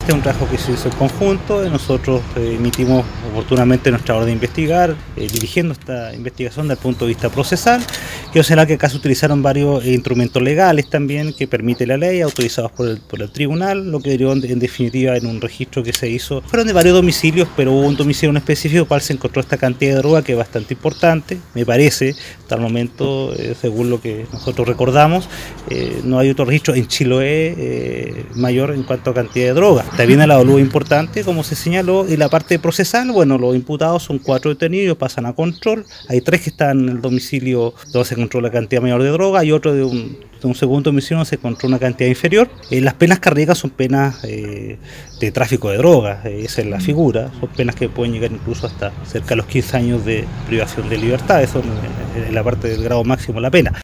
este es un trabajo que se hizo en conjunto. Nosotros emitimos oportunamente nuestra orden de investigar, dirigiendo esta investigación desde el punto de vista procesal. Quiero señalar que acá se utilizaron varios instrumentos legales también que permite la ley, autorizados por el tribunal, lo que derivó en definitiva en un registro que se hizo. Fueron de varios domicilios, pero hubo un domicilio en específico cual se encontró esta cantidad de droga que es bastante importante, me parece, hasta el momento, según lo que nosotros recordamos, no hay otro registro en Chiloé mayor en cuanto a cantidad de droga. También el avalúo importante, como se señaló, y la parte procesal, bueno, los imputados son 4 detenidos, pasan a control, hay 3 que están en el domicilio donde se encontró la cantidad mayor de droga y otro de un segundo domicilio donde se encontró una cantidad inferior. Las penas cardíacas son penas de tráfico de drogas, esa es la figura, son penas que pueden llegar incluso hasta cerca de los 15 años de privación de libertad, eso es la parte del grado máximo de la pena.